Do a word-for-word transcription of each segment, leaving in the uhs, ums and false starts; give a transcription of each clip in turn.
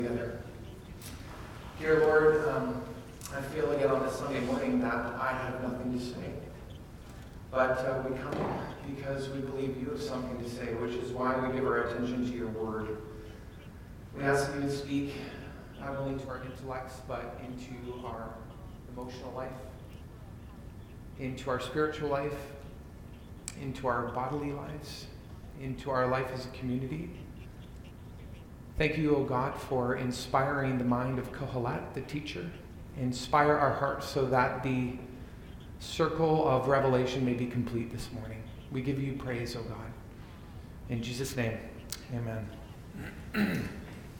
Together. Dear Lord, um, I feel again on this Sunday morning that I have nothing to say. But uh, we come because we believe you have something to say, which is why we give our attention to your word. We ask you to speak not only to our intellects, but into our emotional life, into our spiritual life, into our bodily lives, into our life as a community. Thank you, O God, for inspiring the mind of Kohelet, the teacher. Inspire our hearts so that the circle of revelation may be complete this morning. We give you praise, O God. In Jesus' name, amen.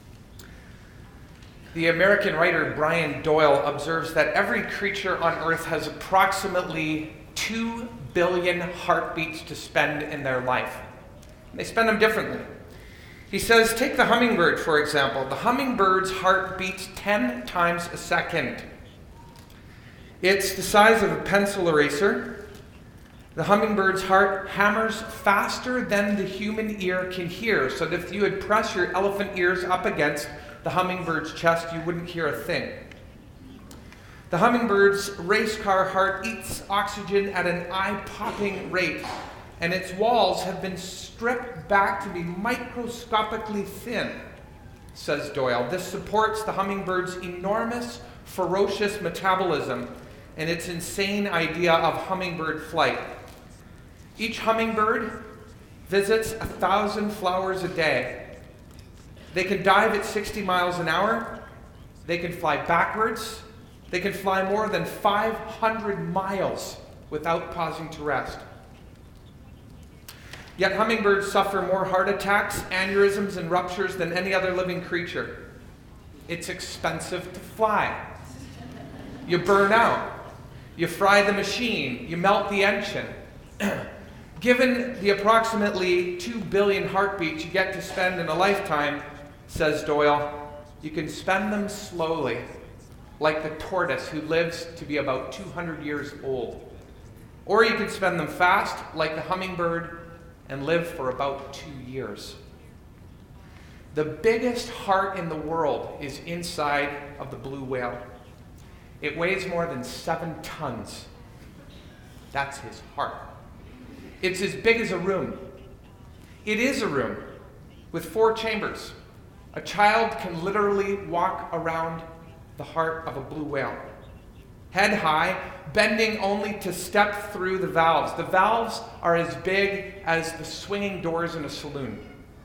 The American writer Brian Doyle observes that every creature on earth has approximately two billion heartbeats to spend in their life. They spend them differently. He says, take the hummingbird, for example. The hummingbird's heart beats ten times a second. It's the size of a pencil eraser. The hummingbird's heart hammers faster than the human ear can hear, so that if you would press your elephant ears up against the hummingbird's chest, you wouldn't hear a thing. The hummingbird's race car heart eats oxygen at an eye-popping rate, and its walls have been stripped back to be microscopically thin, says Doyle. This supports the hummingbird's enormous, ferocious metabolism and its insane idea of hummingbird flight. Each hummingbird visits a thousand flowers a day. They can dive at sixty miles an hour. They can fly backwards. They can fly more than five hundred miles without pausing to rest. Yet hummingbirds suffer more heart attacks, aneurysms, and ruptures than any other living creature. It's expensive to fly. You burn out. You fry the machine. You melt the engine. Given the approximately two billion heartbeats you get to spend in a lifetime, says Doyle, you can spend them slowly, like the tortoise who lives to be about two hundred years old. Or you can spend them fast, like the hummingbird, and live for about two years. The biggest heart in the world is inside of the blue whale. It weighs more than seven tons. That's his heart. It's as big as a room. It is a room with four chambers. A child can literally walk around the heart of a blue whale, head high, bending only to step through the valves. The valves are as big as the swinging doors in a saloon.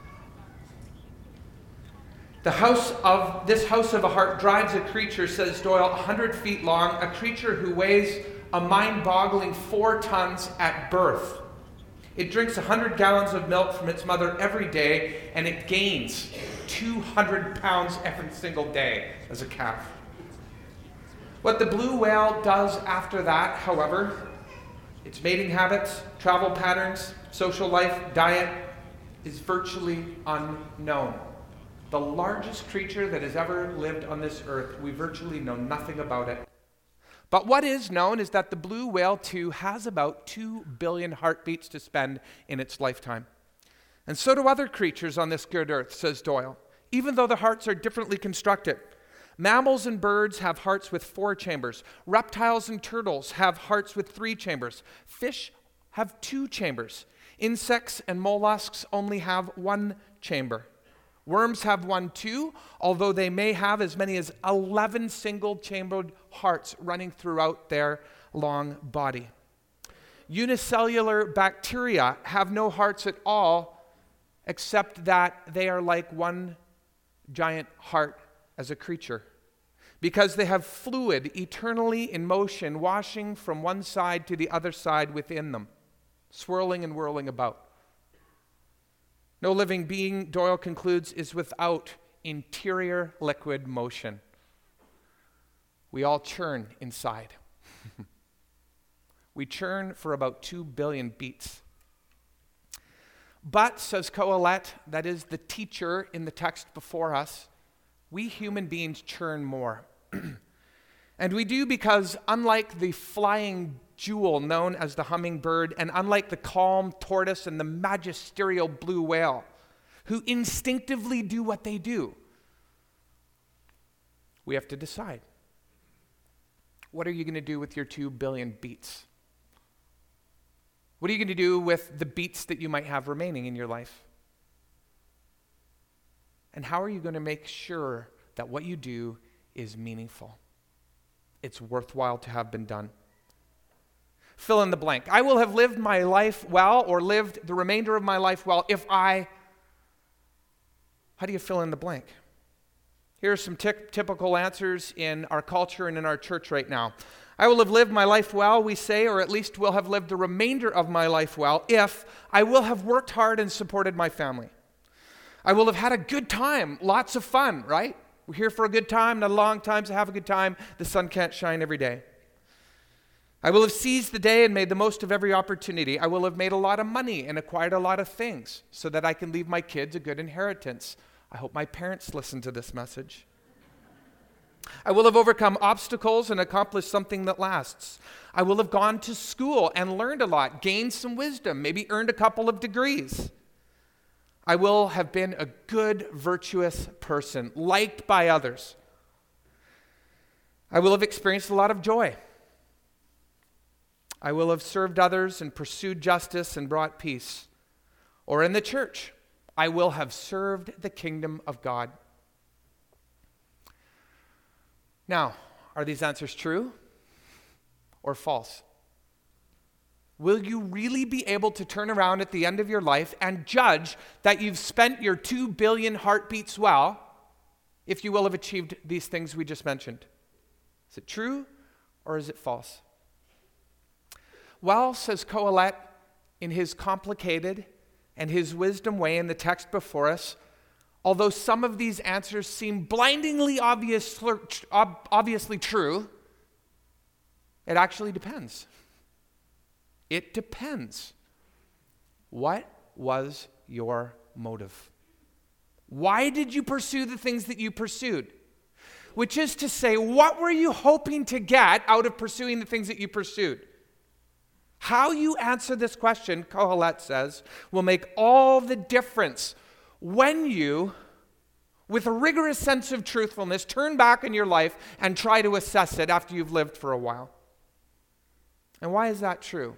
The house of this house of a heart drives a creature, says Doyle, one hundred feet long, a creature who weighs a mind-boggling four tons at birth. It drinks one hundred gallons of milk from its mother every day, and it gains two hundred pounds every single day as a calf. What the blue whale does after that, however, its mating habits, travel patterns, social life, diet, is virtually unknown. The largest creature that has ever lived on this earth, we virtually know nothing about it. But what is known is that the blue whale, too, has about two billion heartbeats to spend in its lifetime. And so do other creatures on this good earth, says Doyle, even though the hearts are differently constructed. Mammals and birds have hearts with four chambers. Reptiles and turtles have hearts with three chambers. Fish have two chambers. Insects and mollusks only have one chamber. Worms have one too, although they may have as many as eleven single-chambered hearts running throughout their long body. Unicellular bacteria have no hearts at all, except that they are like one giant heart as a creature, because they have fluid eternally in motion, washing from one side to the other side within them, swirling and whirling about. No living being, Doyle concludes, is without interior liquid motion. We all churn inside. We churn for about two billion beats. But, says Kohelet, that is the teacher in the text before us, we human beings churn more. And we do because, unlike the flying jewel known as the hummingbird, and unlike the calm tortoise and the magisterial blue whale, who instinctively do what they do, we have to decide. What are you going to do with your two billion beats? What are you going to do with the beats that you might have remaining in your life? And how are you going to make sure that what you do is meaningful? It's worthwhile to have been done. Fill in the blank. I will have lived my life well, or lived the remainder of my life well, if I... How do you fill in the blank? Here are some t- typical answers in our culture and in our church right now. I will have lived my life well, we say, or at least will have lived the remainder of my life well, if I will have worked hard and supported my family. I will have had a good time, lots of fun, right? We're here for a good time, not a long time to have a good time. The sun can't shine every day. I will have seized the day and made the most of every opportunity. I will have made a lot of money and acquired a lot of things so that I can leave my kids a good inheritance. I hope my parents listen to this message. I will have overcome obstacles and accomplished something that lasts. I will have gone to school and learned a lot, gained some wisdom, maybe earned a couple of degrees. I will have been a good, virtuous person, liked by others. I will have experienced a lot of joy. I will have served others and pursued justice and brought peace. Or in the church, I will have served the kingdom of God. Now, are these answers true or false? Will you really be able to turn around at the end of your life and judge that you've spent your two billion heartbeats well if you will have achieved these things we just mentioned? Is it true or is it false? Well, says Kohelet in his complicated and his wisdom way in the text before us, although some of these answers seem blindingly obvious, obviously true, it actually depends. It depends. What was your motive? Why did you pursue the things that you pursued? Which is to say, what were you hoping to get out of pursuing the things that you pursued? How you answer this question, Kohelet says, will make all the difference when you, with a rigorous sense of truthfulness, turn back in your life and try to assess it after you've lived for a while. And why is that true?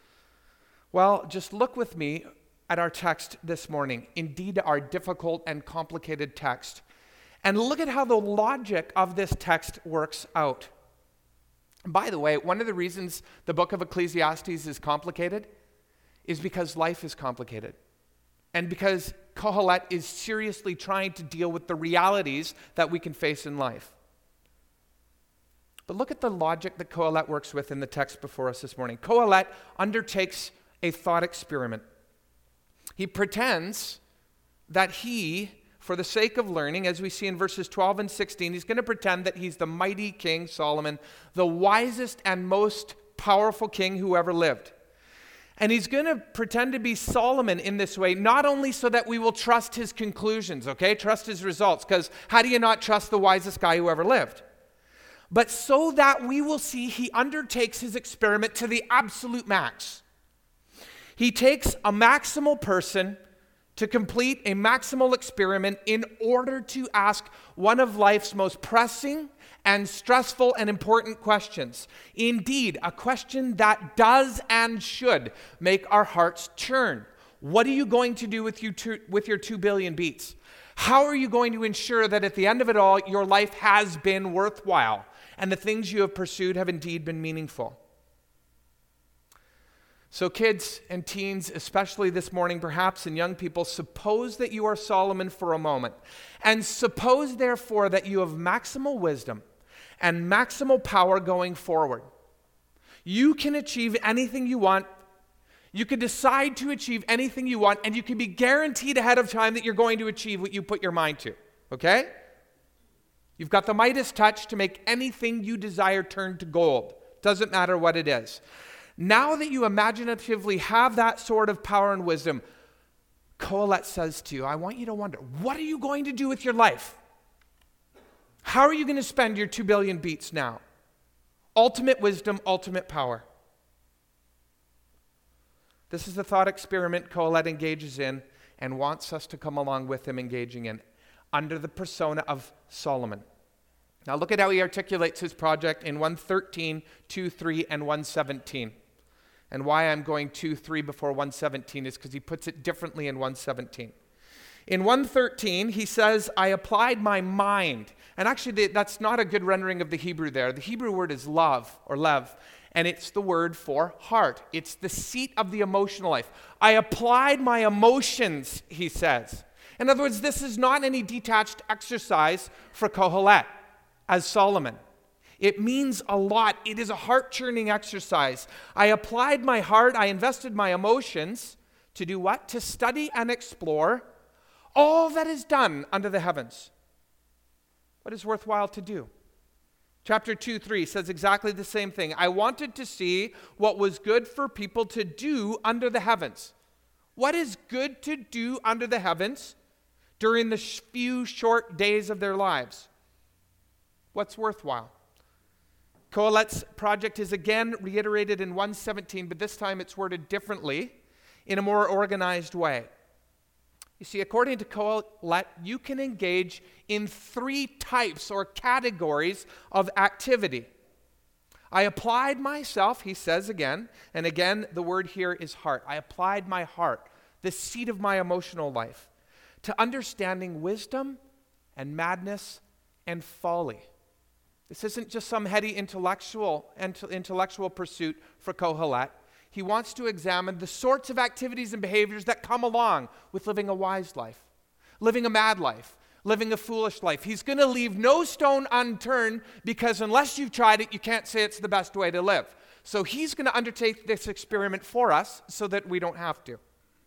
Well, just look with me at our text this morning, indeed our difficult and complicated text, and look at how the logic of this text works out. By the way, one of the reasons the book of Ecclesiastes is complicated is because life is complicated, and because Kohelet is seriously trying to deal with the realities that we can face in life. But look at the logic that Kohelet works with in the text before us this morning. Kohelet undertakes a thought experiment. He pretends that he, for the sake of learning, as we see in verses twelve and sixteen, he's going to pretend that he's the mighty King Solomon, the wisest and most powerful king who ever lived. And he's going to pretend to be Solomon in this way, not only so that we will trust his conclusions, okay, trust his results, because how do you not trust the wisest guy who ever lived? But so that we will see he undertakes his experiment to the absolute max. He takes a maximal person to complete a maximal experiment in order to ask one of life's most pressing and stressful and important questions. Indeed, a question that does and should make our hearts churn. What are you going to do with, you two, with your two billion beats? How are you going to ensure that at the end of it all, your life has been worthwhile and the things you have pursued have indeed been meaningful? So kids and teens, especially this morning perhaps, and young people, suppose that you are Solomon for a moment. And suppose, therefore, that you have maximal wisdom and maximal power going forward. You can achieve anything you want. You can decide to achieve anything you want, and you can be guaranteed ahead of time that you're going to achieve what you put your mind to. Okay? You've got the Midas touch to make anything you desire turn to gold. Doesn't matter what it is. Now that you imaginatively have that sort of power and wisdom, Kohelet says to you, I want you to wonder, what are you going to do with your life? How are you going to spend your two billion beats now? Ultimate wisdom, ultimate power. This is the thought experiment Kohelet engages in and wants us to come along with him engaging in under the persona of Solomon. Now look at how he articulates his project in one thirteen, two three, and one seventeen. And why I'm going two three before one seventeen is because he puts it differently in one seventeen. In one thirteen, he says, I applied my mind. And actually, that's not a good rendering of the Hebrew there. The Hebrew word is love, or lev, and it's the word for heart. It's the seat of the emotional life. I applied my emotions, he says. In other words, this is not any detached exercise for Kohelet, as Solomon. It means a lot. It is a heart-churning exercise. I applied my heart, I invested my emotions to do what? To study and explore all that is done under the heavens. What is worthwhile to do? Chapter two three says exactly the same thing. I wanted to see what was good for people to do under the heavens. What is good to do under the heavens during the few short days of their lives? What's worthwhile? Kohelet's project is again reiterated in one seventeen, but this time it's worded differently in a more organized way. You see, according to Kohelet, you can engage in three types or categories of activity. I applied myself, he says again, and again the word here is heart. I applied my heart, the seat of my emotional life, to understanding wisdom and madness and folly. This isn't just some heady intellectual intellectual pursuit for Kohelet. He wants to examine the sorts of activities and behaviors that come along with living a wise life, living a mad life, living a foolish life. He's going to leave no stone unturned because unless you've tried it, you can't say it's the best way to live. So he's going to undertake this experiment for us so that we don't have to.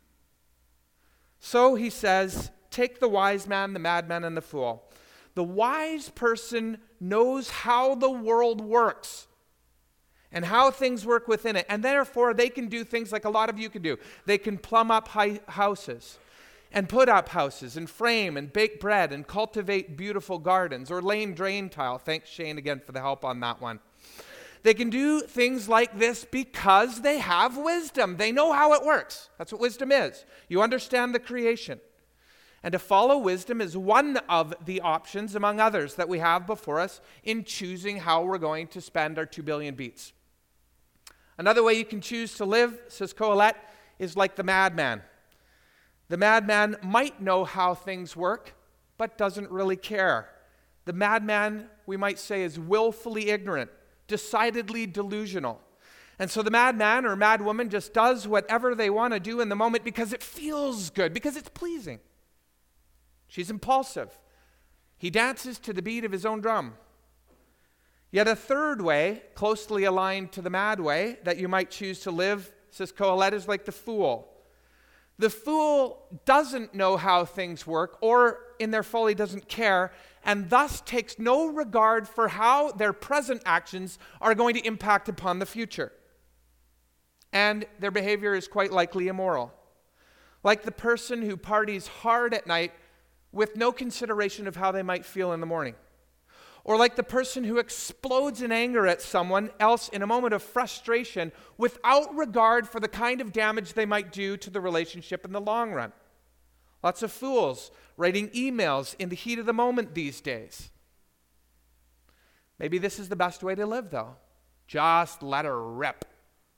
So he says, take the wise man, the madman, and the fool. The wise person knows how the world works and how things work within it. And therefore, they can do things like a lot of you can do. They can plumb up high houses and put up houses and frame and bake bread and cultivate beautiful gardens or lay drain tile. Thanks, Shane, again for the help on that one. They can do things like this because they have wisdom. They know how it works. That's what wisdom is. You understand the creation. And to follow wisdom is one of the options, among others, that we have before us in choosing how we're going to spend our two billion beats. Another way you can choose to live, says Kohelet, is like the madman. The madman might know how things work, but doesn't really care. The madman, we might say, is willfully ignorant, decidedly delusional. And so the madman or madwoman just does whatever they want to do in the moment because it feels good, because it's pleasing. She's impulsive. He dances to the beat of his own drum. Yet a third way, closely aligned to the mad way, that you might choose to live, says Kohelet, is like the fool. The fool doesn't know how things work, or in their folly doesn't care, and thus takes no regard for how their present actions are going to impact upon the future. And their behavior is quite likely immoral. Like the person who parties hard at night with no consideration of how they might feel in the morning. Or like the person who explodes in anger at someone else in a moment of frustration without regard for the kind of damage they might do to the relationship in the long run. Lots of fools writing emails in the heat of the moment these days. Maybe this is the best way to live, though. Just let her rip.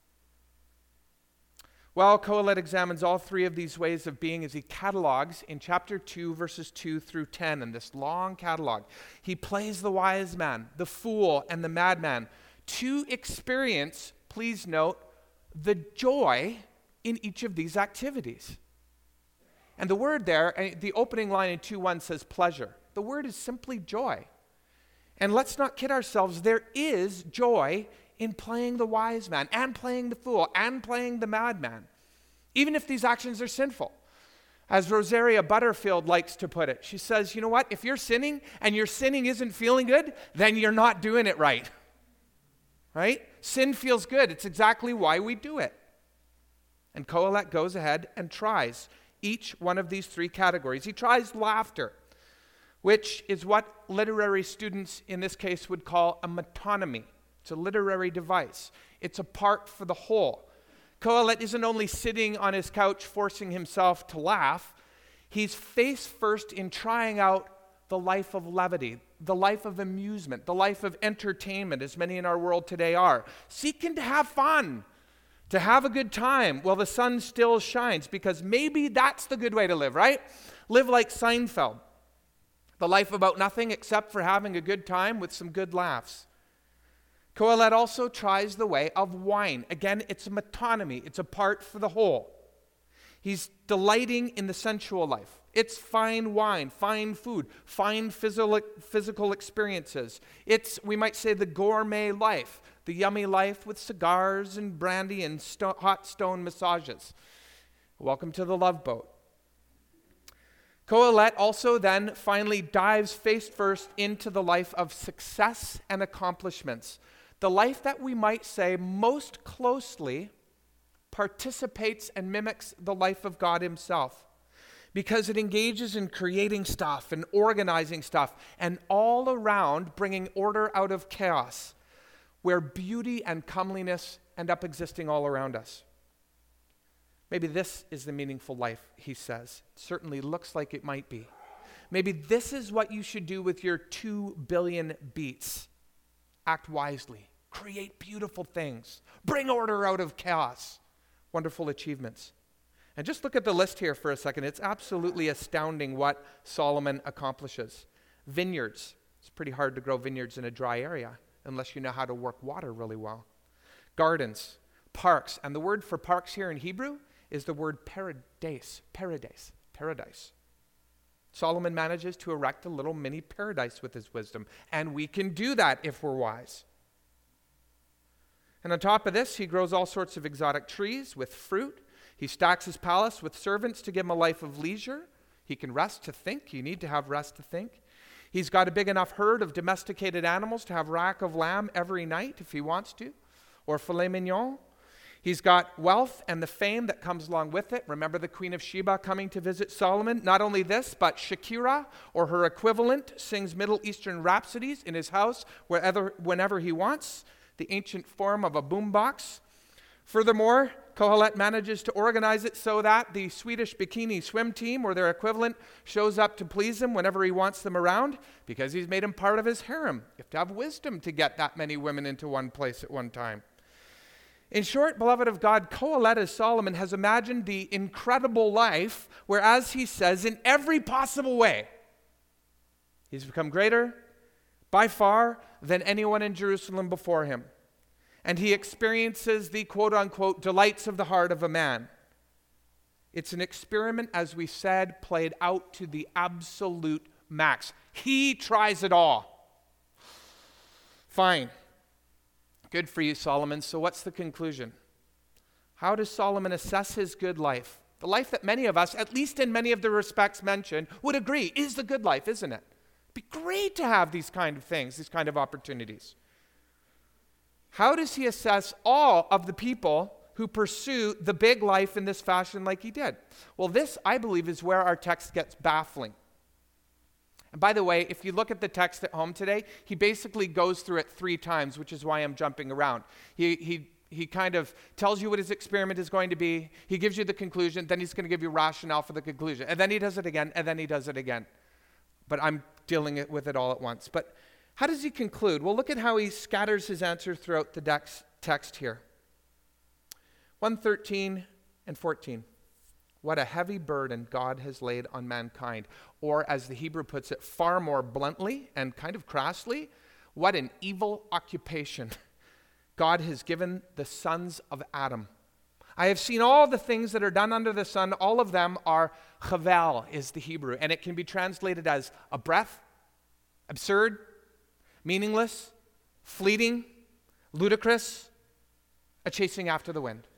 Well, Kohelet examines all three of these ways of being as he catalogs in chapter two, verses two through ten, in this long catalog. He plays the wise man, the fool, and the madman to experience, please note, the joy in each of these activities. And the word there, the opening line in two one says pleasure. The word is simply joy. And let's not kid ourselves, there is joy in playing the wise man and playing the fool and playing the madman, even if these actions are sinful. As Rosaria Butterfield likes to put it, she says, you know what? If you're sinning and your sinning isn't feeling good, then you're not doing it right. Right? Sin feels good. It's exactly why we do it. And Kohelet goes ahead and tries each one of these three categories. He tries laughter, which is what literary students in this case would call a metonymy. It's a literary device. It's a part for the whole. Kohelet isn't only sitting on his couch forcing himself to laugh. He's face first in trying out the life of levity, the life of amusement, the life of entertainment, as many in our world today are. Seeking to have fun, to have a good time while the sun still shines, because maybe that's the good way to live, right? Live like Seinfeld. The life about nothing except for having a good time with some good laughs. Kohelet also tries the way of wine. Again, it's a metonymy. It's a part for the whole. He's delighting in the sensual life. It's fine wine, fine food, fine physical, physical experiences. It's, we might say, the gourmet life, the yummy life with cigars and brandy and sto- hot stone massages. Welcome to the Love Boat. Kohelet also then finally dives face first into the life of success and accomplishments. The life that we might say most closely participates and mimics the life of God himself, because it engages in creating stuff and organizing stuff and all around bringing order out of chaos, where beauty and comeliness end up existing all around us. Maybe this is the meaningful life, he says. It certainly looks like it might be. Maybe this is what you should do with your two billion beats. Act wisely. Create beautiful things. Bring order out of chaos. Wonderful achievements. And just look at the list here for a second. It's absolutely astounding what Solomon accomplishes. Vineyards. It's pretty hard to grow vineyards in a dry area unless you know how to work water really well. Gardens, parks, and the word for parks here in Hebrew is the word paradise, paradise, paradise. Solomon manages to erect a little mini paradise with his wisdom, and we can do that if we're wise. And on top of this, he grows all sorts of exotic trees with fruit. He stacks his palace with servants to give him a life of leisure. He can rest to think. You need to have rest to think. He's got a big enough herd of domesticated animals to have rack of lamb every night if he wants to, or filet mignon. He's got wealth and the fame that comes along with it. Remember the Queen of Sheba coming to visit Solomon? Not only this, but Shakira, or her equivalent, sings Middle Eastern rhapsodies in his house wherever, whenever he wants, the ancient form of a boombox. Furthermore, Kohelet manages to organize it so that the Swedish bikini swim team, or their equivalent, shows up to please him whenever he wants them around, because he's made him part of his harem. You have to have wisdom to get that many women into one place at one time. In short, beloved of God, Kohelet, as Solomon, has imagined the incredible life where, as he says, in every possible way, he's become greater by far than anyone in Jerusalem before him. And he experiences the quote-unquote delights of the heart of a man. It's an experiment, as we said, played out to the absolute max. He tries it all. Fine. Good for you, Solomon. So what's the conclusion? How does Solomon assess his good life? The life that many of us, at least in many of the respects mentioned, would agree is the good life, isn't it? It'd be great to have these kind of things, these kind of opportunities. How does he assess all of the people who pursue the big life in this fashion like he did? Well, this, I believe, is where our text gets baffling. And by the way, if you look at the text at home today, he basically goes through it three times, which is why I'm jumping around. He he he kind of tells you what his experiment is going to be. He gives you the conclusion, then he's going to give you rationale for the conclusion. And then he does it again, and then he does it again. But I'm dealing it with it all at once. But how does he conclude? Well, look at how he scatters his answer throughout the dex- text here. one thirteen and fourteen. What a heavy burden God has laid on mankind. Or, as the Hebrew puts it, far more bluntly and kind of crassly, what an evil occupation God has given the sons of Adam. I have seen all the things that are done under the sun. All of them are chavel, is the Hebrew. And it can be translated as a breath, absurd, meaningless, fleeting, ludicrous, a chasing after the wind.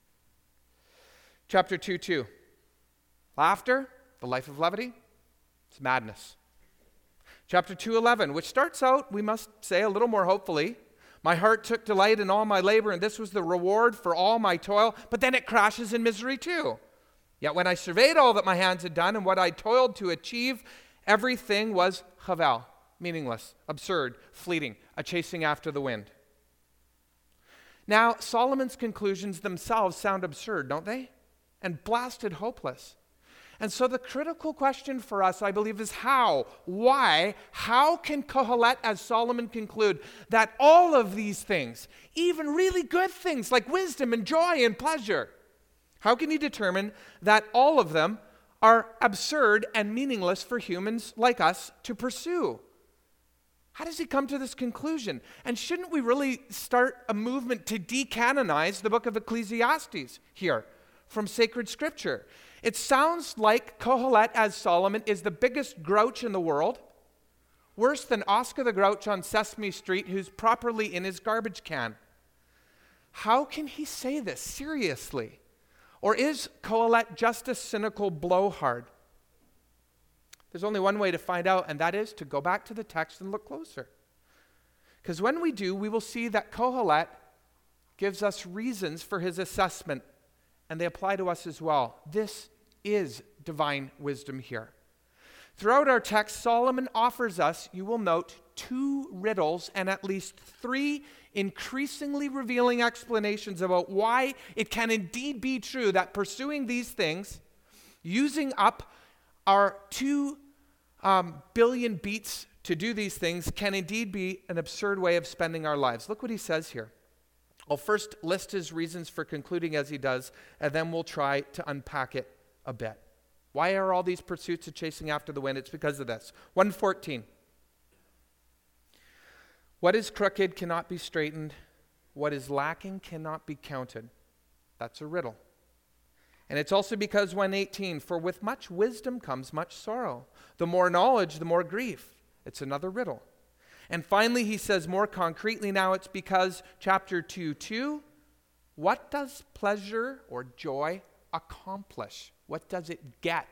Chapter two two. Laughter, the life of levity, it's madness. Chapter two eleven, which starts out, we must say, a little more hopefully. My heart took delight in all my labor, and this was the reward for all my toil. But then it crashes in misery too. Yet when I surveyed all that my hands had done and what I toiled to achieve, everything was chavel, meaningless, absurd, fleeting, a chasing after the wind. Now, Solomon's conclusions themselves sound absurd, don't they? And blasted hopeless. And so the critical question for us, I believe, is how? Why? How can Kohelet, as Solomon conclude, that all of these things, even really good things like wisdom and joy and pleasure, how can he determine that all of them are absurd and meaningless for humans like us to pursue? How does he come to this conclusion? And shouldn't we really start a movement to decanonize the book of Ecclesiastes here from sacred scripture? It sounds like Kohelet, as Solomon, is the biggest grouch in the world, worse than Oscar the Grouch on Sesame Street, who's properly in his garbage can. How can he say this seriously? Or is Kohelet just a cynical blowhard? There's only one way to find out, and that is to go back to the text and look closer. Because when we do, we will see that Kohelet gives us reasons for his assessment, and they apply to us as well. This is divine wisdom here. Throughout our text, Solomon offers us, you will note, two riddles and at least three increasingly revealing explanations about why it can indeed be true that pursuing these things, using up our two um, billion beats to do these things, can indeed be an absurd way of spending our lives. Look what he says here. I'll first list his reasons for concluding as he does, and then we'll try to unpack it a bit. Why are all these pursuits of chasing after the wind? It's because of this. one fourteen. What is crooked cannot be straightened. What is lacking cannot be counted. That's a riddle. And it's also because one eighteen, for with much wisdom comes much sorrow. The more knowledge, the more grief. It's another riddle. And finally, he says more concretely now, it's because chapter two two, what does pleasure or joy accomplish? What does it get?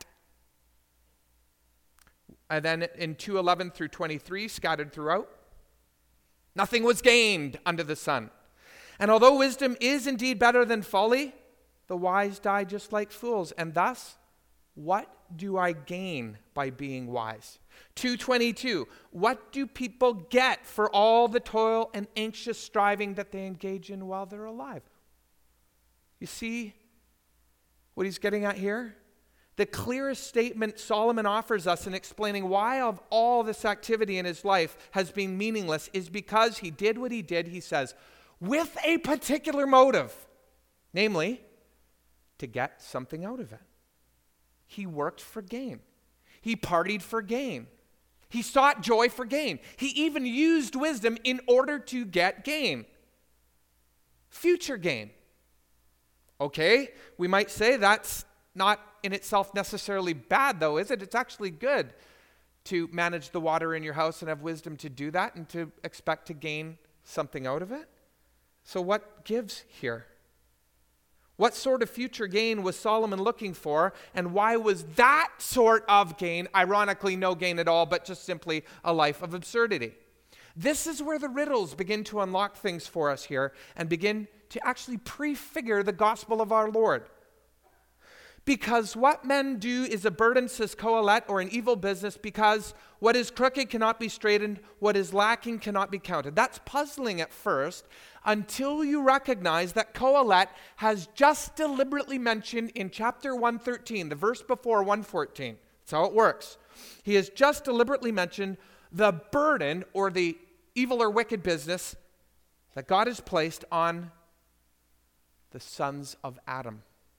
And then in two eleven through twenty-three, scattered throughout, nothing was gained under the sun. And although wisdom is indeed better than folly, the wise die just like fools. And thus, what do I gain by being wise? two twenty-two, what do people get for all the toil and anxious striving that they engage in while they're alive? You see what he's getting at here? The clearest statement Solomon offers us in explaining why of all this activity in his life has been meaningless is because he did what he did, he says, with a particular motive, namely, to get something out of it. He worked for gain. He partied for gain. He sought joy for gain. He even used wisdom in order to get gain. Future gain. Okay, we might say that's not in itself necessarily bad, though, is it? It's actually good to manage the water in your house and have wisdom to do that and to expect to gain something out of it. So what gives here? What sort of future gain was Solomon looking for, and why was that sort of gain, ironically no gain at all, but just simply a life of absurdity? This is where the riddles begin to unlock things for us here and begin to actually prefigure the gospel of our Lord. Because what men do is a burden, says Kohelet, or an evil business, because what is crooked cannot be straightened, what is lacking cannot be counted. That's puzzling at first, until you recognize that Kohelet has just deliberately mentioned in chapter one thirteen, the verse before one fourteen. That's how it works. He has just deliberately mentioned the burden or the evil or wicked business that God has placed on the sons of Adam.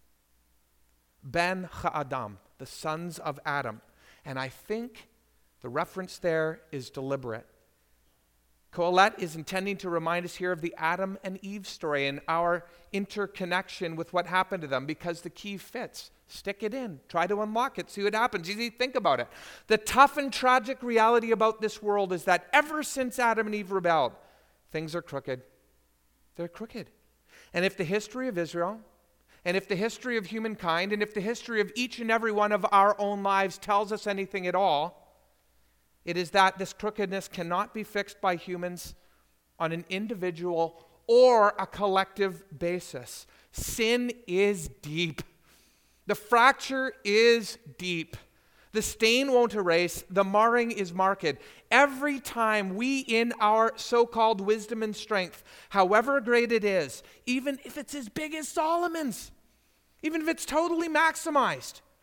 Ben Ha'adam, the sons of Adam. And I think the reference there is deliberate. Kohelet is intending to remind us here of the Adam and Eve story and our interconnection with what happened to them, because the key fits. Stick it in. Try to unlock it. See what happens. You think about it. The tough and tragic reality about this world is that ever since Adam and Eve rebelled, things are crooked. They're crooked. And if the history of Israel, and if the history of humankind, and if the history of each and every one of our own lives tells us anything at all, it is that this crookedness cannot be fixed by humans on an individual or a collective basis. Sin is deep. The fracture is deep. The stain won't erase. The marring is marked. Every time we, in our so-called wisdom and strength, however great it is, even if it's as big as Solomon's, even if it's totally maximized,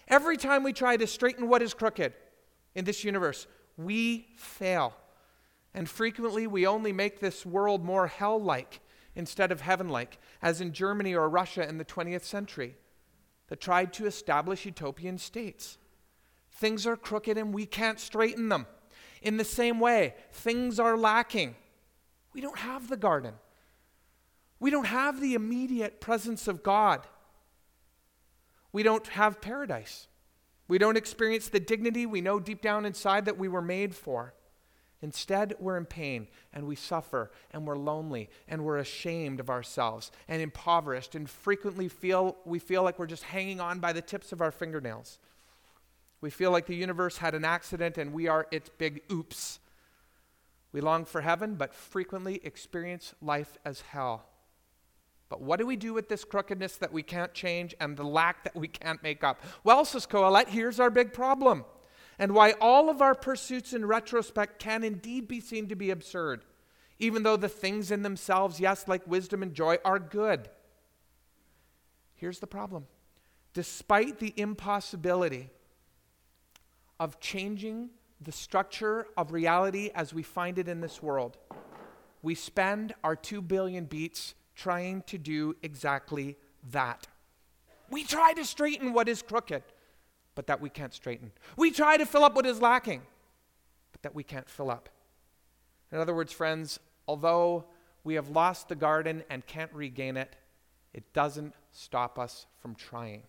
Every time we try to straighten what is crooked in this universe, we fail. And frequently we only make this world more hell-like instead of heaven-like, as in Germany or Russia in the twentieth century that tried to establish utopian states. Things are crooked and we can't straighten them. In the same way, things are lacking. We don't have the garden. We don't have the immediate presence of God. We don't have paradise. We don't experience the dignity we know deep down inside that we were made for. Instead, we're in pain, and we suffer, and we're lonely, and we're ashamed of ourselves, and impoverished, and frequently feel we feel like we're just hanging on by the tips of our fingernails. We feel like the universe had an accident, and we are its big oops. We long for heaven, but frequently experience life as hell. But what do we do with this crookedness that we can't change and the lack that we can't make up? Well, says Kohelet, here's our big problem, and why all of our pursuits in retrospect can indeed be seen to be absurd, even though the things in themselves, yes, like wisdom and joy, are good. Here's the problem. Despite the impossibility of changing the structure of reality as we find it in this world, we spend our two billion beats trying to do exactly that. We try to straighten what is crooked, but that we can't straighten. We try to fill up what is lacking, but that we can't fill up. In other words, friends, although we have lost the garden and can't regain it, it doesn't stop us from trying.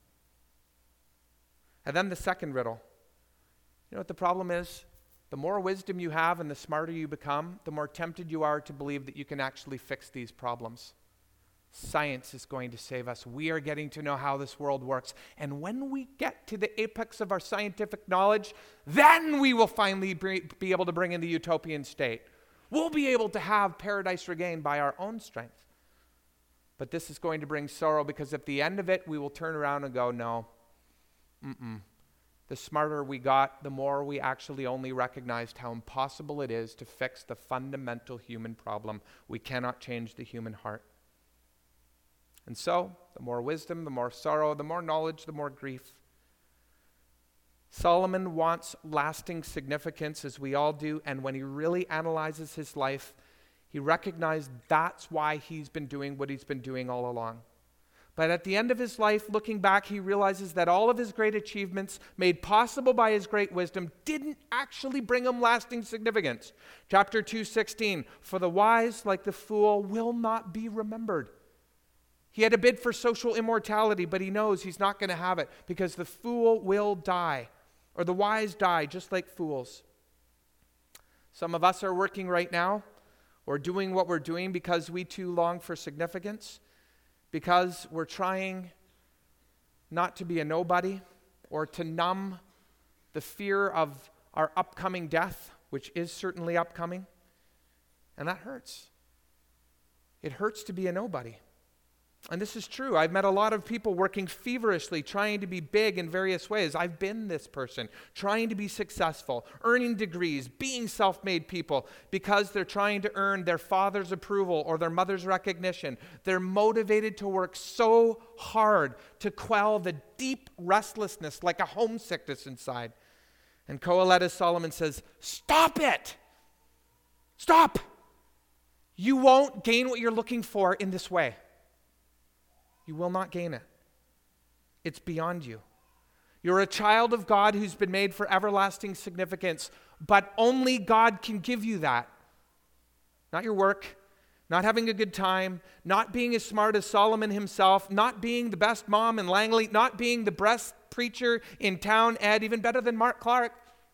And then the second riddle. You know what the problem is? The more wisdom you have and the smarter you become, the more tempted you are to believe that you can actually fix these problems. Science is going to save us. We are getting to know how this world works. And when we get to the apex of our scientific knowledge, then we will finally be able to bring in the utopian state. We'll be able to have paradise regained by our own strength. But this is going to bring sorrow, because at the end of it, we will turn around and go, no, mm-mm. The smarter we got, the more we actually only recognized how impossible it is to fix the fundamental human problem. We cannot change the human heart. And so, the more wisdom, the more sorrow, the more knowledge, the more grief. Solomon wants lasting significance, as we all do, and when he really analyzes his life, he recognized that's why he's been doing what he's been doing all along. But at the end of his life, looking back, he realizes that all of his great achievements, made possible by his great wisdom, didn't actually bring him lasting significance. Chapter two sixteen, for the wise, like the fool, will not be remembered. He had a bid for social immortality, but he knows he's not going to have it, because the fool will die, or the wise die, just like fools. Some of us are working right now, or doing what we're doing because we too long for significance, because we're trying not to be a nobody, or to numb the fear of our upcoming death, which is certainly upcoming. And that hurts. It hurts to be a nobody. And this is true. I've met a lot of people working feverishly, trying to be big in various ways. I've been this person, trying to be successful, earning degrees, being self-made people, because they're trying to earn their father's approval or their mother's recognition. They're motivated to work so hard to quell the deep restlessness, like a homesickness inside. And Kohelet, as Solomon says, stop it! Stop! You won't gain what you're looking for in this way. You will not gain it. It's beyond you. You're a child of God who's been made for everlasting significance, but only God can give you that. Not your work, not having a good time, not being as smart as Solomon himself, not being the best mom in Langley, not being the best preacher in town, Ed, even better than Mark Clark.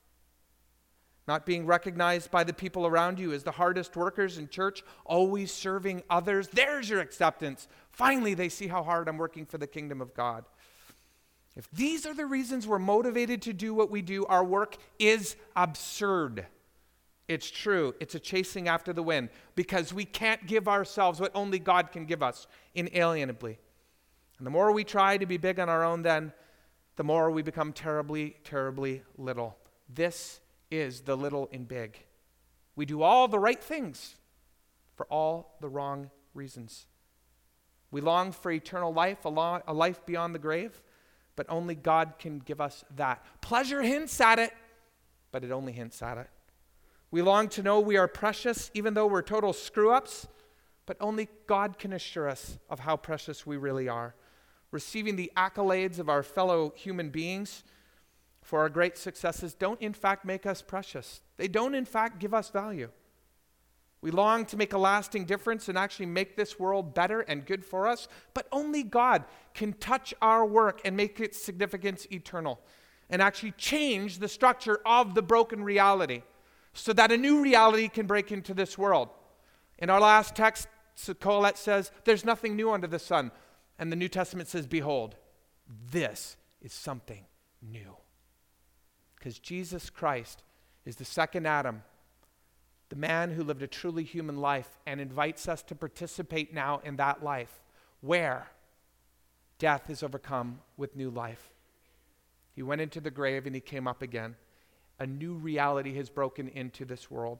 Not being recognized by the people around you as the hardest workers in church, always serving others. There's your acceptance. Finally, they see how hard I'm working for the kingdom of God. If these are the reasons we're motivated to do what we do, our work is absurd. It's true. It's a chasing after the wind, because we can't give ourselves what only God can give us inalienably. And the more we try to be big on our own, then the more we become terribly, terribly little. This is the little in big. We do all the right things for all the wrong reasons. We long for eternal life, a, lo- a life beyond the grave, but only God can give us that. Pleasure hints at it, but it only hints at it. We long to know we are precious, even though we're total screw-ups, but only God can assure us of how precious we really are. Receiving the accolades of our fellow human beings for our great successes don't in fact make us precious. They don't in fact give us value. We long to make a lasting difference and actually make this world better and good for us, but only God can touch our work and make its significance eternal and actually change the structure of the broken reality so that a new reality can break into this world. In our last text, Colette says, there's nothing new under the sun. And the New Testament says, behold, this is something new. Because Jesus Christ is the second Adam, the man who lived a truly human life and invites us to participate now in that life where death is overcome with new life. He went into the grave and he came up again. A new reality has broken into this world.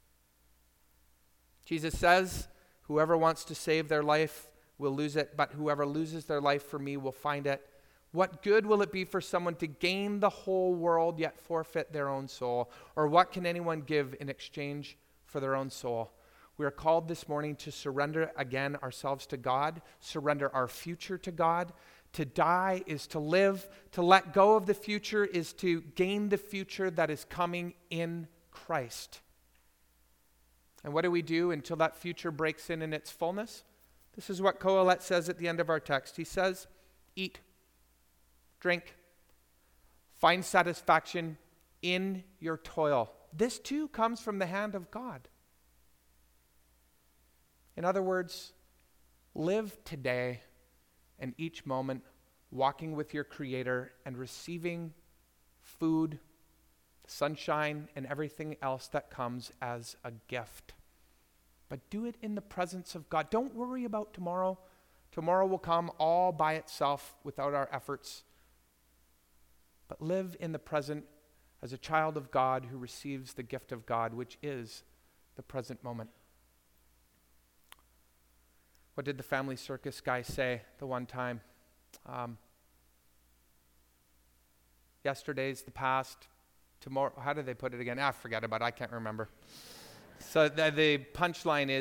Jesus says, whoever wants to save their life will lose it, but whoever loses their life for me will find it. What good will it be for someone to gain the whole world yet forfeit their own soul? Or what can anyone give in exchange for their own soul? We are called this morning to surrender again ourselves to God, surrender our future to God. To die is to live. To let go of the future is to gain the future that is coming in Christ. And what do we do until that future breaks in in its fullness? This is what Colette says at the end of our text. He says, eat, drink, find satisfaction in your toil. This too comes from the hand of God. In other words, live today and each moment walking with your Creator and receiving food, sunshine, and everything else that comes as a gift. But do it in the presence of God. Don't worry about tomorrow. Tomorrow will come all by itself without our efforts. But live in the present as a child of God who receives the gift of God, which is the present moment. What did the family circus guy say the one time? Um, yesterday's the past. Tomorrow, how did they put it again? Ah, forget about it. I can't remember. So the, the punchline is,